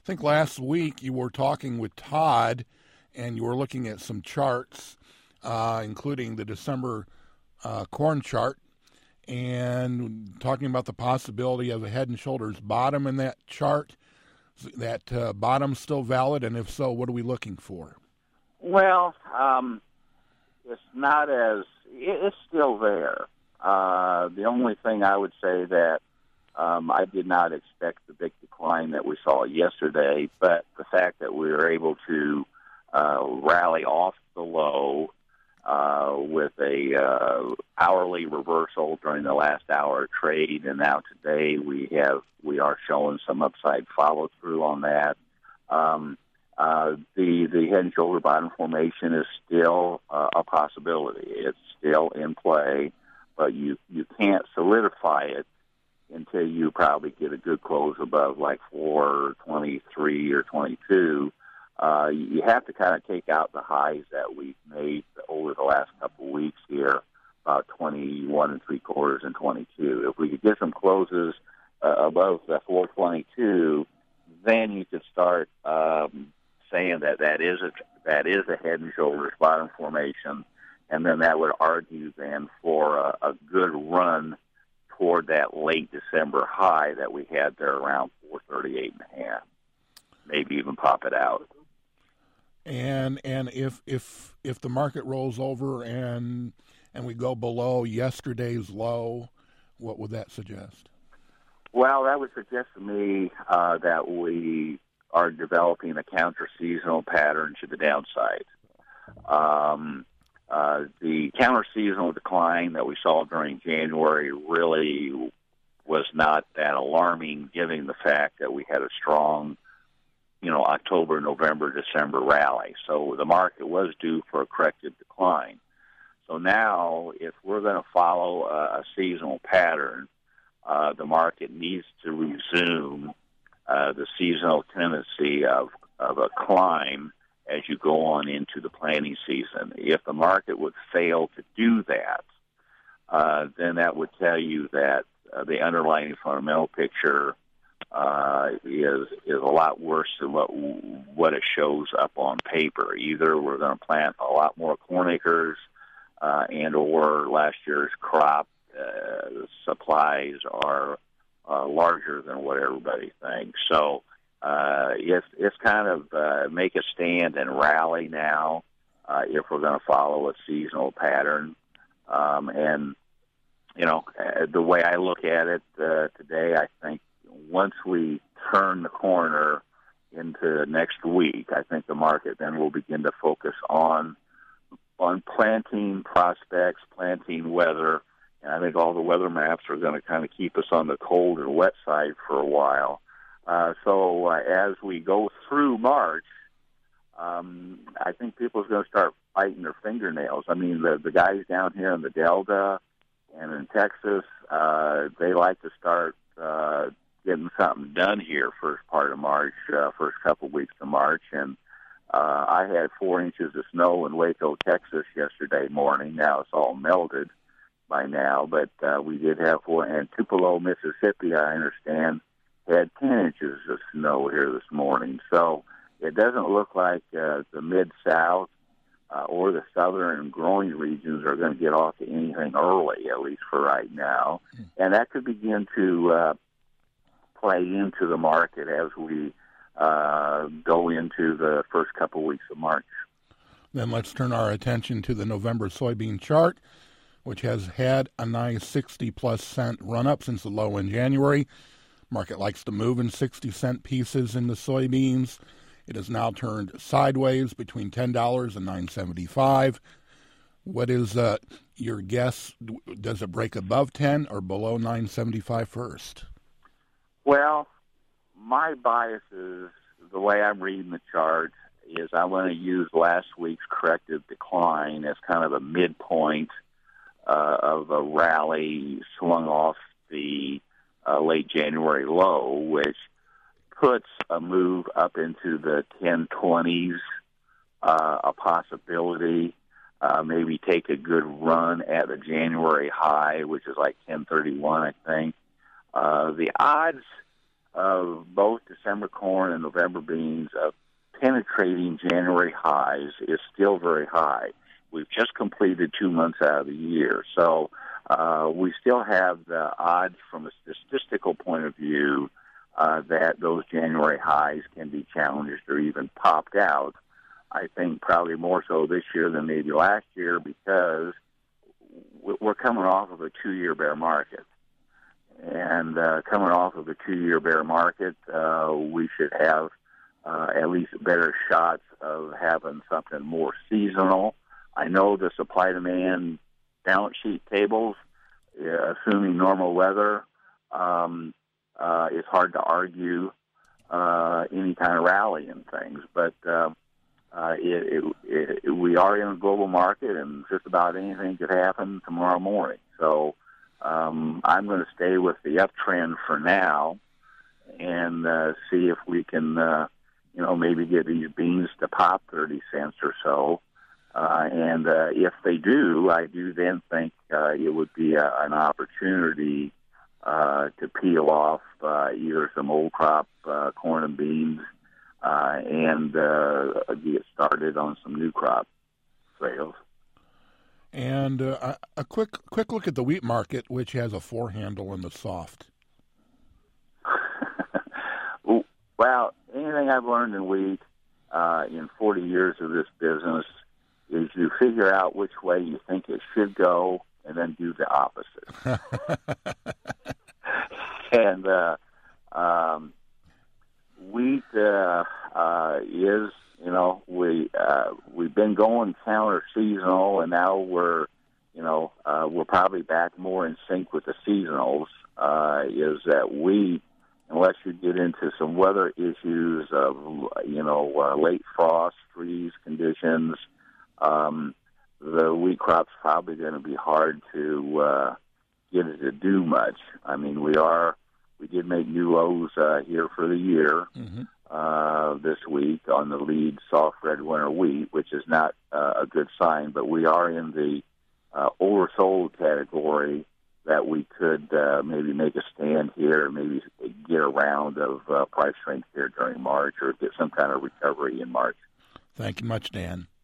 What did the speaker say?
I think last week you were talking with Todd, and you were looking at some charts, including the December corn chart, and talking about the possibility of a head and shoulders bottom in that chart. That bottom still valid, and if so, what are we looking for? Well, it's not as it's still there. The only thing I would say that I did not expect the big decline that we saw yesterday, but the fact that we were able to rally off the low with a hourly reversal during the last hour trade, and now today we are showing some upside follow through on that. The head and shoulder bottom formation is still a possibility. It's still in play, but you can't solidify it until you probably get a good close above like 423 or 22. You have to kind of take out the highs that we've made over the last couple of weeks here, about 21 and 3/4 and 22. If we could get some closes above the 422, then you could start saying that is a head and shoulders bottom formation, and then that would argue then for a good run toward that late December high that we had there around 438.5. Maybe even pop it out. And if the market rolls over and we go below yesterday's low, what would that suggest? Well, that would suggest to me that we are developing a counter-seasonal pattern to the downside. The counter-seasonal decline that we saw during January really was not that alarming, given the fact that we had a strong, October, November, December rally. So the market was due for a corrective decline. So now, if we're going to follow a seasonal pattern, the market needs to resume the seasonal tendency of a climb as you go on into the planting season. If the market would fail to do that, then that would tell you that the underlying fundamental picture is a lot worse than what it shows up on paper. Either we're going to plant a lot more corn acres, and or last year's crop supplies are larger than what everybody thinks. So it's kind of make a stand and rally now if we're going to follow a seasonal pattern. And the way I look at it today, I think once we turn the corner into next week, I think the market then will begin to focus on planting prospects, planting weather, and I think all the weather maps are going to kind of keep us on the cold and wet side for a while. So as we go through March, I think people's going to start biting their fingernails. I mean, the guys down here in the Delta and in Texas, they like to start getting something done here first part of March, first couple weeks of March. And I had 4 inches of snow in Waco, Texas yesterday morning. Now it's all melted by now, but we did have 4. And Tupelo, Mississippi, I understand, had 10 inches of snow here this morning. So it doesn't look like the Mid-South or the southern growing regions are going to get off to anything early, at least for right now. And that could begin to play into the market as we go into the first couple weeks of March. Then let's turn our attention to the November soybean chart, which has had a nice 60-plus cent run-up since the low in January. Market likes to move in 60-cent pieces in the soybeans. It has now turned sideways between $10 and $9.75. What is your guess? Does it break above 10 or below $9.75 first? Well, my bias is, the way I'm reading the chart, is I want to use last week's corrective decline as kind of a midpoint of a rally swung off the late January low, which puts a move up into the 1020s, a possibility. Maybe take a good run at the January high, which is like 1031, I think. The odds both December corn and November beans, penetrating January highs is still very high. We've just completed 2 months out of the year, so we still have the odds from a statistical point of view that those January highs can be challenged or even popped out. I think probably more so this year than maybe last year because we're coming off of a 2-year bear market. And coming off of a 2-year bear market, we should have at least better shots of having something more seasonal. I know the supply-demand balance sheet tables, assuming normal weather, it's hard to argue any kind of rally in things. But we are in a global market, and just about anything could happen tomorrow morning. So I'm going to stay with the uptrend for now and see if we can, maybe get these beans to pop 30 cents or so. And if they do, I do then think it would be an opportunity to peel off either some old crop corn and beans and get started on some new crop sales. And a quick look at the wheat market, which has a 4 handle in the soft. Well, anything I've learned in wheat in 40 years of this business is you figure out which way you think it should go and then do the opposite. And wheat is, we've been going counter seasonal, and now we're probably back more in sync with the seasonals. Is that wheat, unless you get into some weather issues of late frost, freeze conditions, the wheat crop's probably going to be hard to get it to do much. I mean, we did make new lows here for the year this week on the lead soft red winter wheat, which is not a good sign, but we are in the oversold category that we could maybe make a stand here, maybe get a round of price strength here during March or get some kind of recovery in March. Thank you much, Dan.